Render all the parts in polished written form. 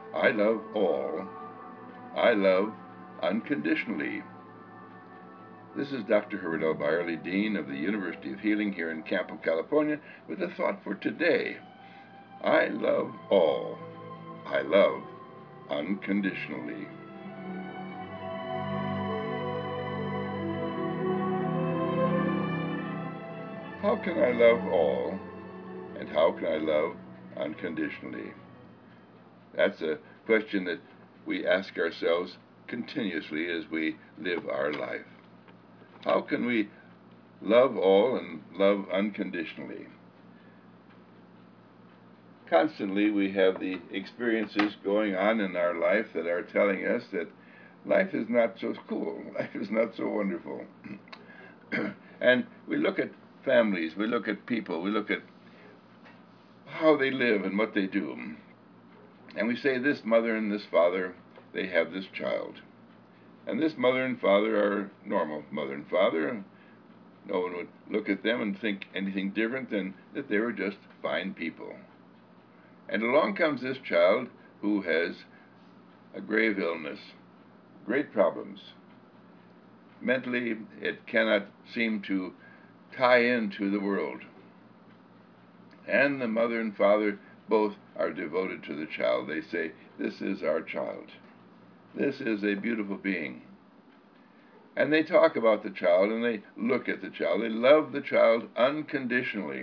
I love all. I love unconditionally. This is Dr. Herbert L. Byerly, Dean of the University of Healing here in Campo, California, with a thought for today. I love all. I love unconditionally. How can I love all, and how can I love unconditionally? That's a question that we ask ourselves continuously as we live our life. How can we love all and love unconditionally? Constantly we have the experiences going on in our life that are telling us that life is not so cool, life is not so wonderful. And we look at families, we look at people, we look at how they live and what they do. And we say this mother and this father, they have this child. And this mother and father are normal mother and father. No one would look at them and think anything different than that they were just fine people. And along comes this child who has a grave illness, great problems. Mentally, it cannot seem to tie into the world. And the mother and father both are devoted to the child. They say, this is our child. This is a beautiful being. And they talk about the child and they look at the child. They love the child unconditionally.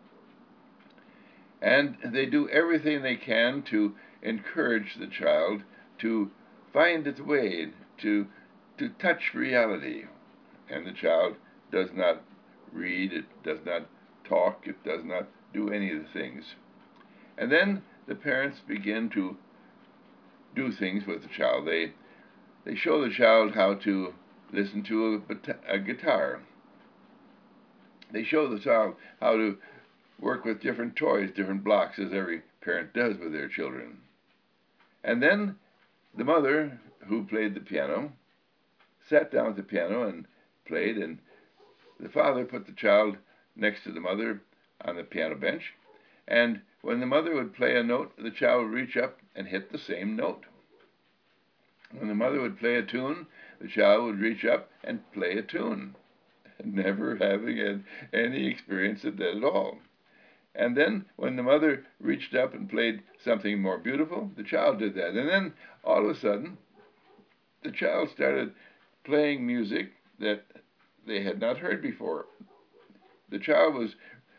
And they do everything they can to encourage the child to find its way, to touch reality. And the child does not read, it does not talk, it does not do any of the things. And then the parents begin to do things with the child. They show the child how to listen to a guitar. They show the child how to work with different toys, different blocks, as every parent does with their children. And then the mother, who played the piano, sat down at the piano and played, and the father put the child next to the mother on the piano bench, and when the mother would play a note, the child would reach up and hit the same note. When the mother would play a tune, the child would reach up and play a tune, never having had any experience of that at all. And then when the mother reached up and played something more beautiful, the child did that. And then all of a sudden, the child started playing music that they had not heard before. The child was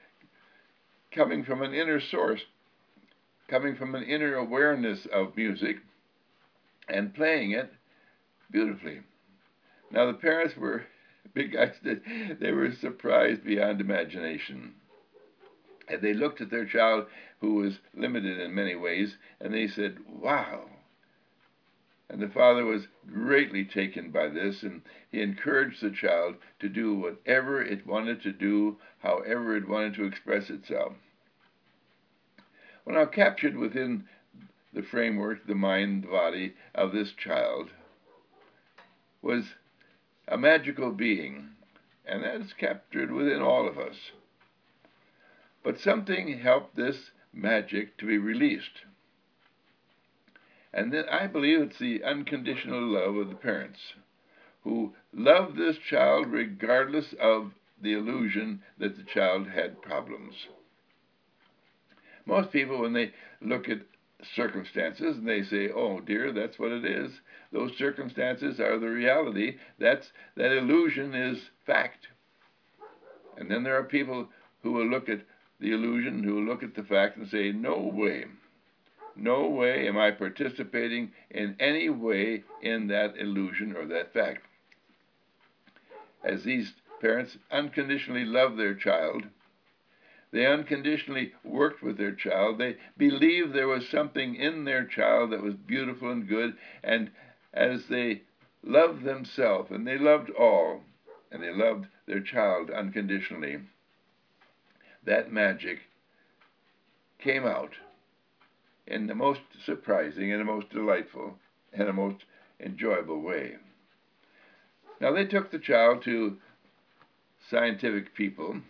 coming from an inner source, coming from an inner awareness of music, and playing it beautifully. Now the parents were big guys. They were surprised beyond imagination. And they looked at their child, who was limited in many ways, and they said, wow. And the father was greatly taken by this, and he encouraged the child to do whatever it wanted to do, however it wanted to express itself. Well, now, captured within the framework, the mind, the body of this child was a magical being, and that is captured within all of us. But something helped this magic to be released. And then I believe it's the unconditional love of the parents, who love this child regardless of the illusion that the child had problems. Most people, when they look at circumstances and they say, oh dear, that's what it is, those circumstances are the reality, that illusion is fact. And then there are people who will look at the illusion, who will look at the fact and say, no way am I participating in any way in that illusion or that fact. As these parents unconditionally love their child, they unconditionally worked with their child, they believed there was something in their child that was beautiful and good, and as they loved themselves, and they loved all, and they loved their child unconditionally, that magic came out in the most surprising and the most delightful and the most enjoyable way. Now they took the child to scientific people,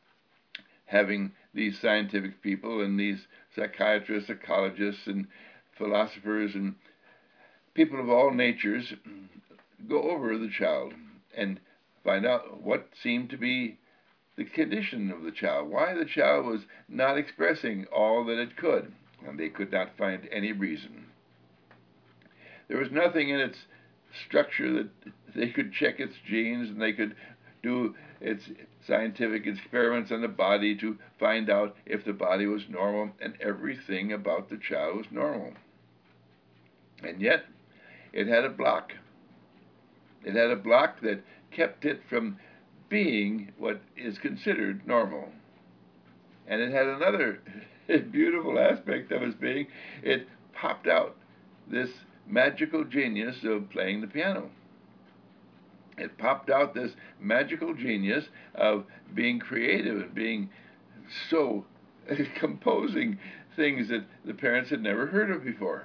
having these scientific people and these psychiatrists, psychologists, and philosophers and people of all natures go over the child and find out what seemed to be the condition of the child, why the child was not expressing all that it could, and they could not find any reason. There was nothing in its structure that they could check its genes, and they could do its scientific experiments on the body to find out if the body was normal, and everything about the child was normal. And yet, it had a block. It had a block that kept it from being what is considered normal. And it had another beautiful aspect of its being. It popped out this magical genius of playing the piano. It popped out this magical genius of being creative and being so composing things that the parents had never heard of before.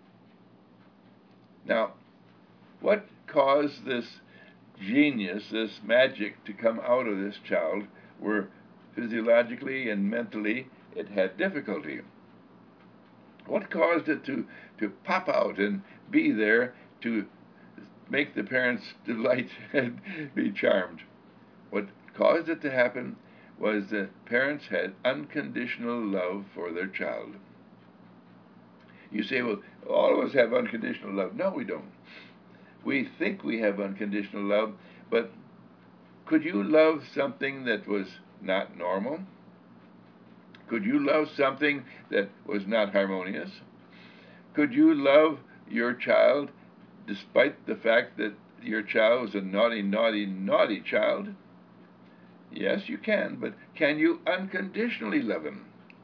Now, what caused this genius, this magic, to come out of this child where physiologically and mentally it had difficulty? What caused it to pop out and be there to make the parents delight and be charmed? What caused it to happen was that parents had unconditional love for their child. You say, well, all of us have unconditional love. No, we don't. We think we have unconditional love, but could you love something that was not normal? Could you love something that was not harmonious? Could you love your child despite the fact that your child was a naughty, naughty, naughty child? Yes, you can, but can you unconditionally love him?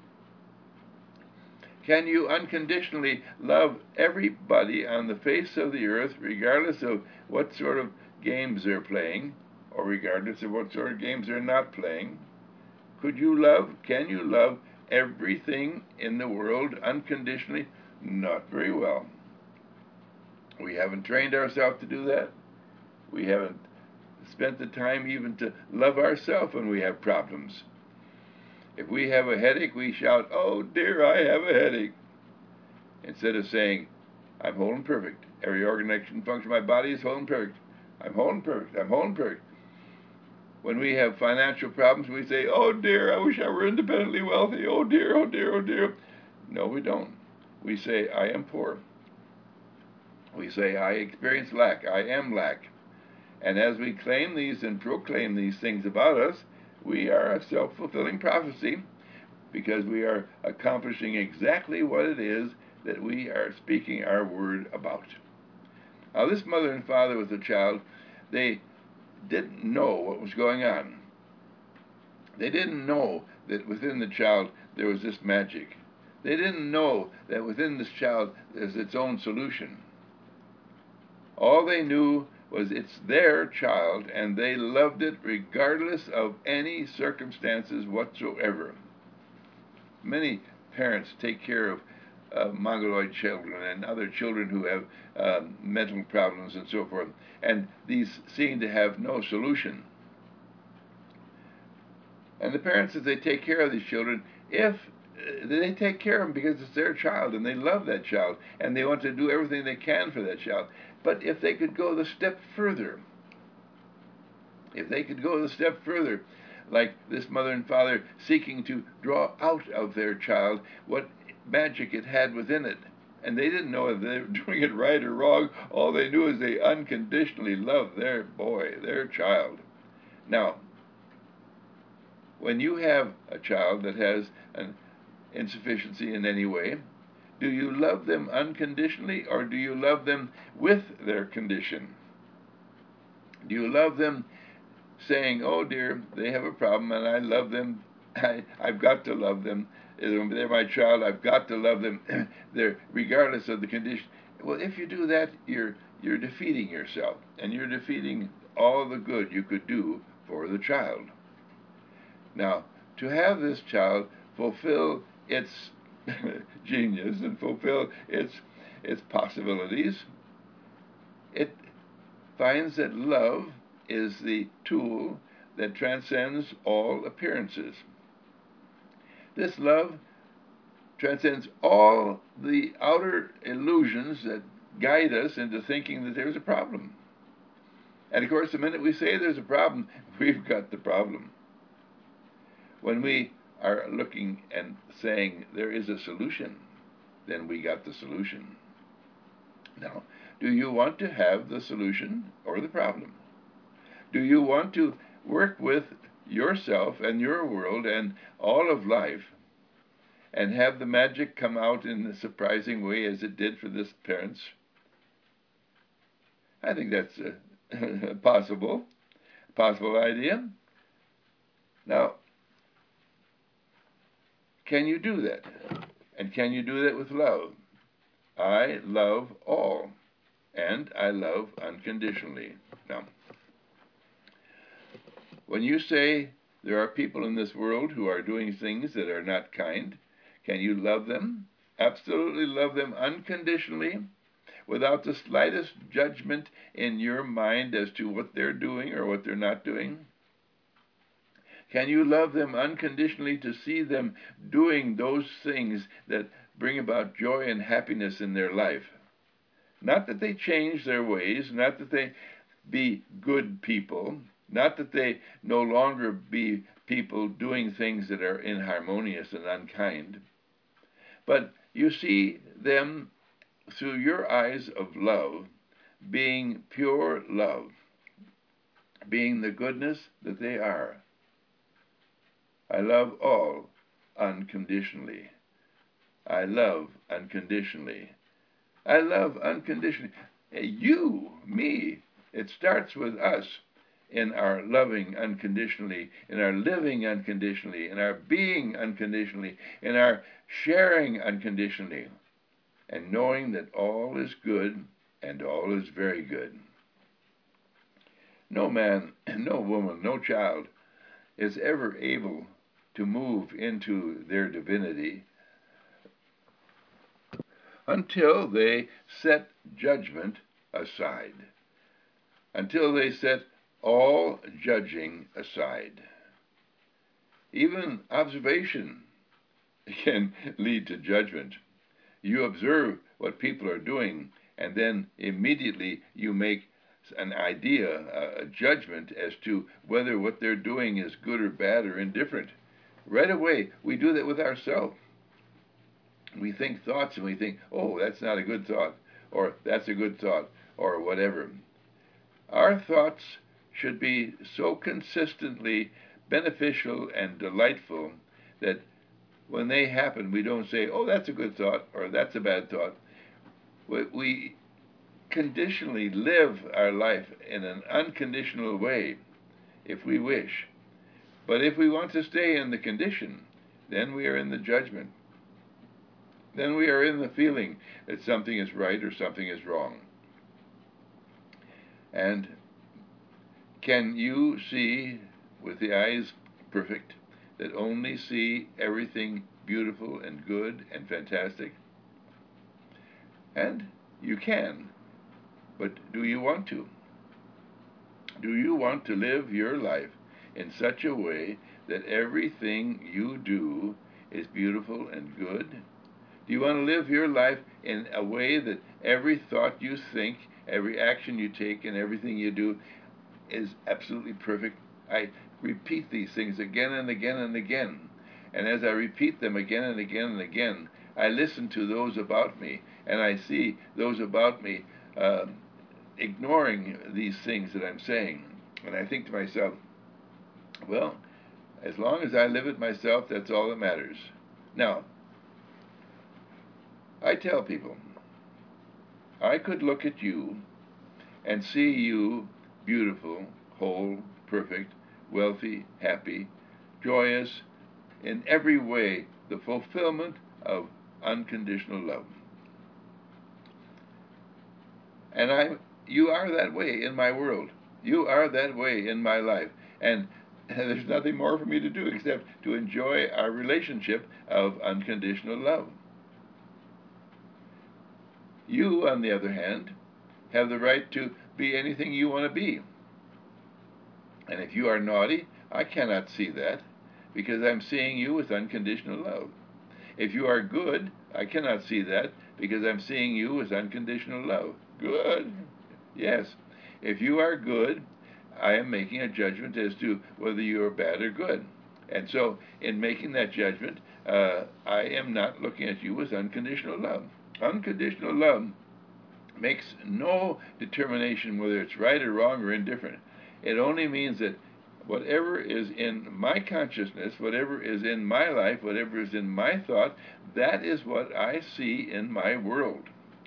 Can you unconditionally love everybody on the face of the earth, regardless of what sort of games they're playing, or regardless of what sort of games they're not playing? Can you love everything in the world unconditionally? Not very well. We haven't trained ourselves to do that. We haven't spent the time even to love ourselves when we have problems. If we have a headache, we shout, "Oh dear, I have a headache," instead of saying, "I'm whole and perfect. Every organ and function of my body is whole and perfect. I'm whole and perfect. I'm whole and perfect." When we have financial problems, we say, "Oh dear, I wish I were independently wealthy. Oh dear, oh dear, oh dear." No, we don't. We say, "I am poor." We say, "I experience lack. I am lack." And as we claim these and proclaim these things about us, we are a self-fulfilling prophecy, because we are accomplishing exactly what it is that we are speaking our word about. Now, this mother and father with the child, they didn't know what was going on. They didn't know that within the child there was this magic. They didn't know that within this child there's its own solution. All they knew was it's their child, and they loved it regardless of any circumstances whatsoever. Many parents take care of mongoloid children and other children who have mental problems and so forth, and these seem to have no solution. And the parents, as they take care of these children, if they take care of them because it's their child and they love that child and they want to do everything they can for that child. But if they could go the step further, like this mother and father seeking to draw out of their child what magic it had within it, and they didn't know if they were doing it right or wrong. All they knew is they unconditionally loved their boy, their child. Now, when you have a child that has an insufficiency in any way, do you love them unconditionally, or do you love them with their condition? Do you love them saying, "Oh dear, they have a problem and I love them. I've got to love them. They're my child. I've got to love them they're regardless of the condition"? Well, if you do that, you're defeating yourself, and you're defeating all the good you could do for the child. Now, to have this child fulfill its genius and fulfill its possibilities, it finds that love is the tool that transcends all appearances. This love transcends all the outer illusions that guide us into thinking that there's a problem. And of course, the minute we say there's a problem, we've got the problem. When we are looking and saying there is a solution, then we got the solution. Now, do you want to have the solution or the problem? Do you want to work with yourself and your world and all of life and have the magic come out in a surprising way as it did for this parents? I think that's a possible idea. Now, can you do that? And can you do that with love? I love all, and I love unconditionally. Now, when you say there are people in this world who are doing things that are not kind, can you love them? Absolutely love them unconditionally, without the slightest judgment in your mind as to what they're doing or what they're not doing? Can you love them unconditionally to see them doing those things that bring about joy and happiness in their life? Not that they change their ways, not that they be good people, not that they no longer be people doing things that are inharmonious and unkind, but you see them through your eyes of love, being pure love, being the goodness that they are. I love all unconditionally. I love unconditionally. I love unconditionally. You, me, it starts with us in our loving unconditionally, in our living unconditionally, in our being unconditionally, in our sharing unconditionally, and knowing that all is good and all is very good. No man, no woman, no child is ever able to move into their divinity until they set judgment aside, until they set all judging aside. Even observation can lead to judgment. You observe what people are doing, and then immediately you make an idea, a judgment as to whether what they're doing is good or bad or indifferent. Right away, we do that with ourselves. We think thoughts and we think, oh, that's not a good thought, or that's a good thought, or whatever. Our thoughts should be so consistently beneficial and delightful that when they happen, we don't say, oh, that's a good thought, or that's a bad thought. We conditionally live our life in an unconditional way, if we wish. But if we want to stay in the condition, then we are in the judgment. Then we are in the feeling that something is right or something is wrong. And can you see with the eyes perfect that only see everything beautiful and good and fantastic? And you can, but do you want to? Do you want to live your life in such a way that everything you do is beautiful and good? Do you want to live your life in a way that every thought you think, every action you take, and everything you do is absolutely perfect? I repeat these things again and again and again. And as I repeat them again and again and again, I listen to those about me, and I see those about me ignoring these things that I'm saying. And I think to myself, well, as long as I live it myself, that's all that matters. Now, I tell people, I could look at you and see you beautiful, whole, perfect, wealthy, happy, joyous, in every way, the fulfillment of unconditional love. And you are that way in my world. You are that way in my life. And there's nothing more for me to do except to enjoy our relationship of unconditional love. You, on the other hand, have the right to be anything you want to be. And if you are naughty, I cannot see that because I'm seeing you with unconditional love. If you are good, I cannot see that because I'm seeing you as unconditional love. Good. Yes. If you are good, I am making a judgment as to whether you are bad or good. And so, in making that judgment, I am not looking at you as unconditional love. Unconditional love makes no determination whether it's right or wrong or indifferent. It only means that whatever is in my consciousness, whatever is in my life, whatever is in my thought, that is what I see in my world.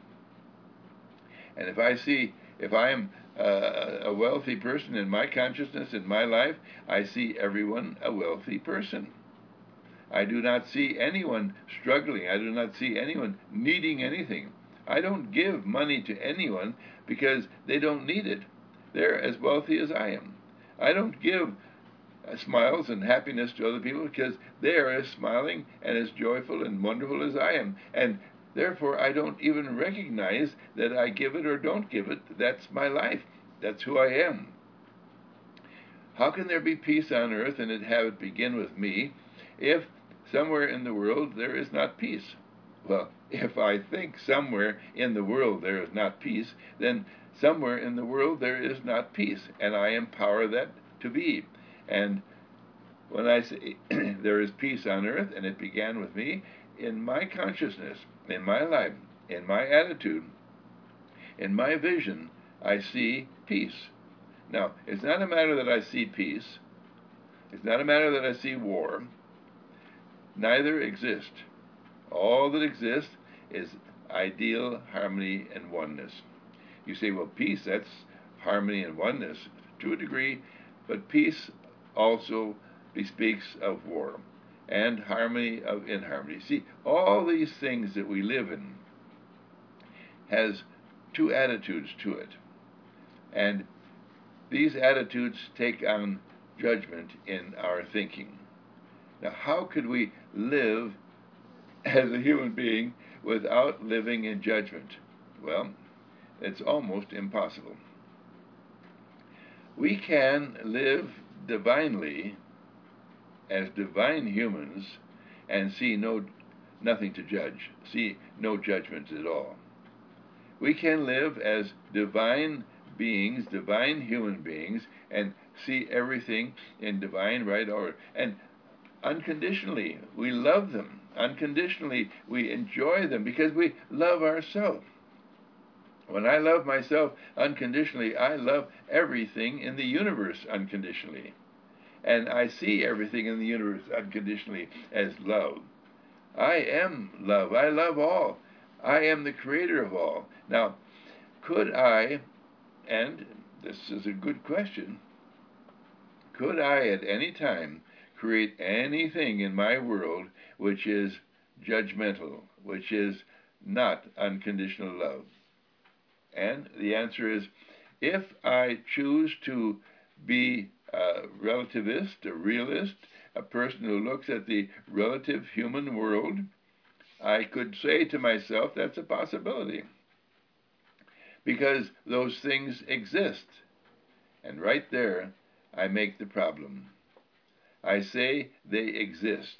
And if I am a wealthy person in my consciousness, in my life, I see everyone a wealthy person. I do not see anyone struggling. I do not see anyone needing anything. I don't give money to anyone because they don't need it. They're as wealthy as I am. I don't give smiles and happiness to other people because they are as smiling and as joyful and wonderful as I am. And therefore, I don't even recognize that I give it or don't give it. That's my life. That's who I am. How can there be peace on earth and have it begin with me if somewhere in the world there is not peace? Well, if I think somewhere in the world there is not peace, then somewhere in the world there is not peace, and I empower that to be. And when I say there is peace on earth and it began with me, in my consciousness, in my life, in my attitude, in my vision, I see peace. Now, it's not a matter that I see peace. It's not a matter that I see war. Neither exist. All that exists is ideal harmony and oneness. You say, well, peace, that's harmony and oneness to a degree, but peace also bespeaks of war and harmony of inharmony. See, all these things that we live in has two attitudes to it. And these attitudes take on judgment in our thinking. Now, how could we live as a human being without living in judgment? Well, it's almost impossible. We can live divinely as divine humans and see nothing to judge, see no judgment at all. We can live as divine beings, divine human beings, and see everything in divine right order. And unconditionally, we love them. Unconditionally, we enjoy them because we love ourselves. When I love myself unconditionally, I love everything in the universe unconditionally. And I see everything in the universe unconditionally as love. I am love. I love all. I am the creator of all. Now, could I, and this is a good question, could I at any time create anything in my world which is judgmental, which is not unconditional love? And the answer is, if I choose to be a relativist, a realist, a person who looks at the relative human world, I could say to myself, that's a possibility. Because those things exist. And right there, I make the problem. I say they exist.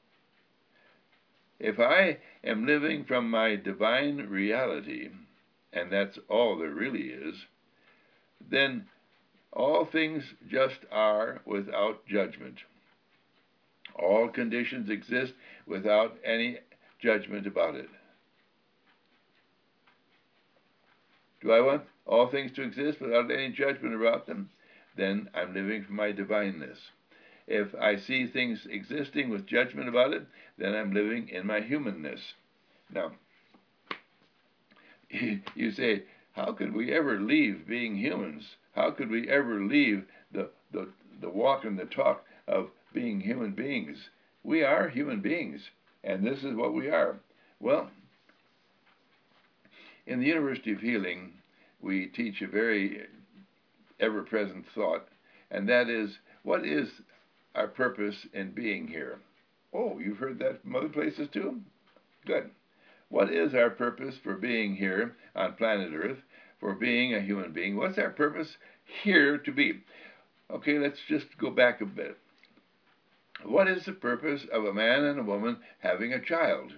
If I am living from my divine reality, and that's all there really is, then all things just are without judgment. All conditions exist without any judgment about it. Do I want all things to exist without any judgment about them? Then I'm living from my divineness. If I see things existing with judgment about it, then I'm living in my humanness. Now, you say, how could we ever leave being humans? How could we ever leave the walk and the talk of being human beings? We are human beings, and this is what we are. Well, in the University of Healing, we teach a very ever-present thought, and that is, what is our purpose in being here? Oh, you've heard that from other places too? Good. What is our purpose for being here on planet Earth, for being a human being? What's our purpose here to be? Okay, let's just go back a bit. What is the purpose of a man and a woman having a child?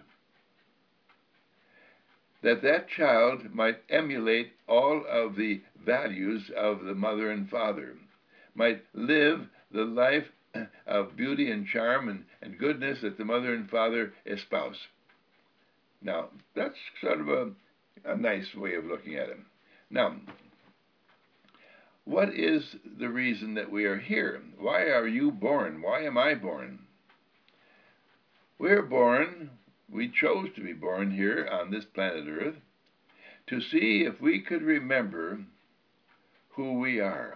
That child might emulate all of the values of the mother and father, might live the life of beauty and charm and goodness that the mother and father espouse. Now, that's sort of a nice way of looking at it. Now, what is the reason that we are here? Why are you born? Why am I born? We're born, we chose to be born here on this planet Earth to see if we could remember who we are.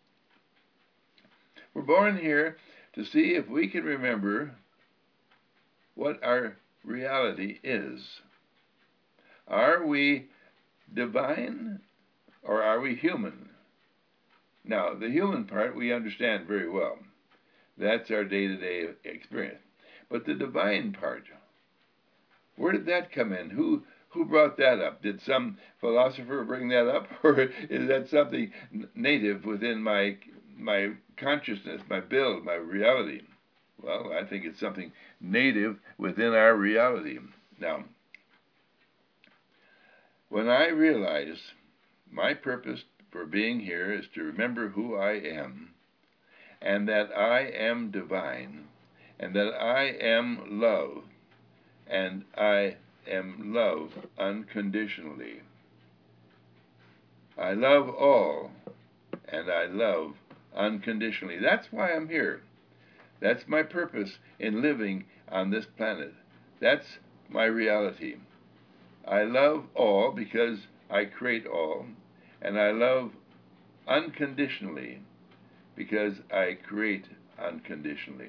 We're born here to see if we can remember what our reality is. Are we divine or are we human? Now, the human part we understand very well. That's our day-to-day experience. But the divine part, where did that come in? Who brought that up? Did some philosopher bring that up? Or is that something native within my consciousness, my build, my reality? Well, I think it's something native within our reality. Now, when I realize my purpose for being here is to remember who I am, and that I am divine, and that I am love, and I am love unconditionally. I love all, and I love unconditionally. That's why I'm here. That's my purpose in living on this planet. That's my reality. I love all because I create all, and I love unconditionally because I create unconditionally.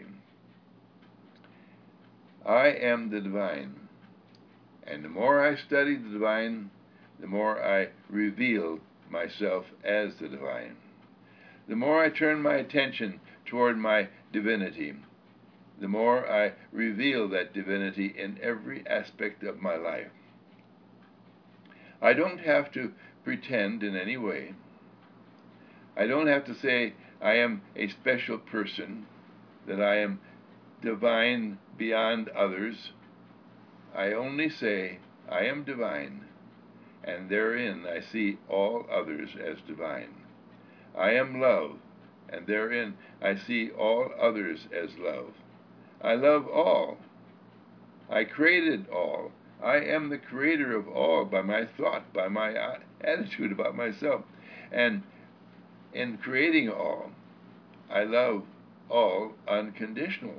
I am the divine, and the more I study the divine, the more I reveal myself as the divine. The more I turn my attention toward my divinity, the more I reveal that divinity in every aspect of my life. I don't have to pretend in any way. I don't have to say I am a special person, that I am divine beyond others. I only say I am divine, and therein I see all others as divine. I am love, and therein I see all others as love. I love all. I created all. I am the creator of all by my thought, by my attitude about myself. And in creating all, I love all unconditional.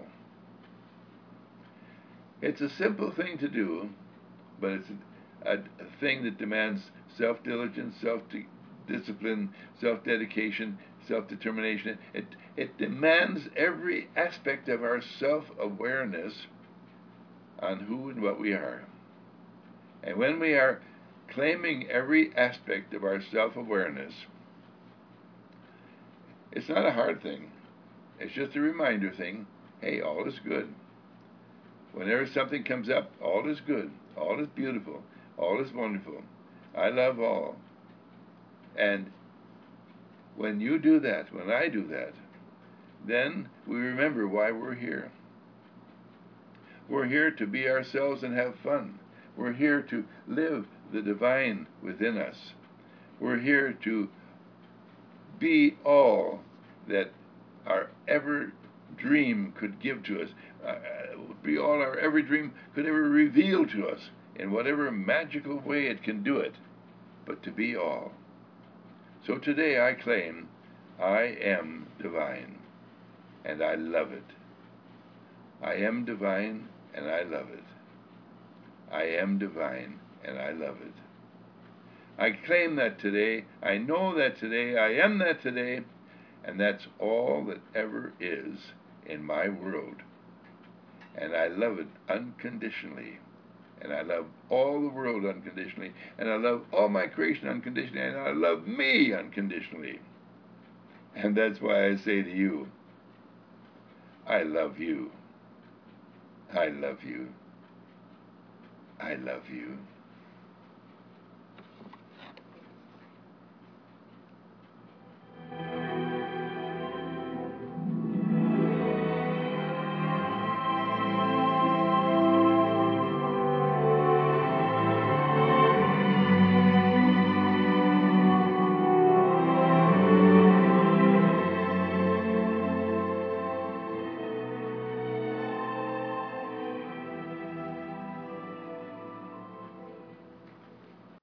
It's a simple thing to do, but it's a thing that demands self-diligence, self-discipline, self-dedication, self-determination. It demands every aspect of our self-awareness on who and what we are. And when we are claiming every aspect of our self-awareness, it's not a hard thing. It's just a reminder thing. Hey, all is good. Whenever something comes up, all is good. All is beautiful. All is wonderful. I love all. And when you do that, when I do that, then we remember why we're here. We're here to be ourselves and have fun. We're here to live the divine within us. We're here to be all that our ever dream could give to us, be all our every dream could ever reveal to us in whatever magical way it can do it, but to be all. So today I claim I am divine, and I love it. I am divine, and I love it. I am divine, and I love it. I claim that today, I know that today, I am that today, and that's all that ever is in my world. And I love it unconditionally. And I love all the world unconditionally. And I love all my creation unconditionally. And I love me unconditionally. And that's why I say to you, I love you. I love you. I love you.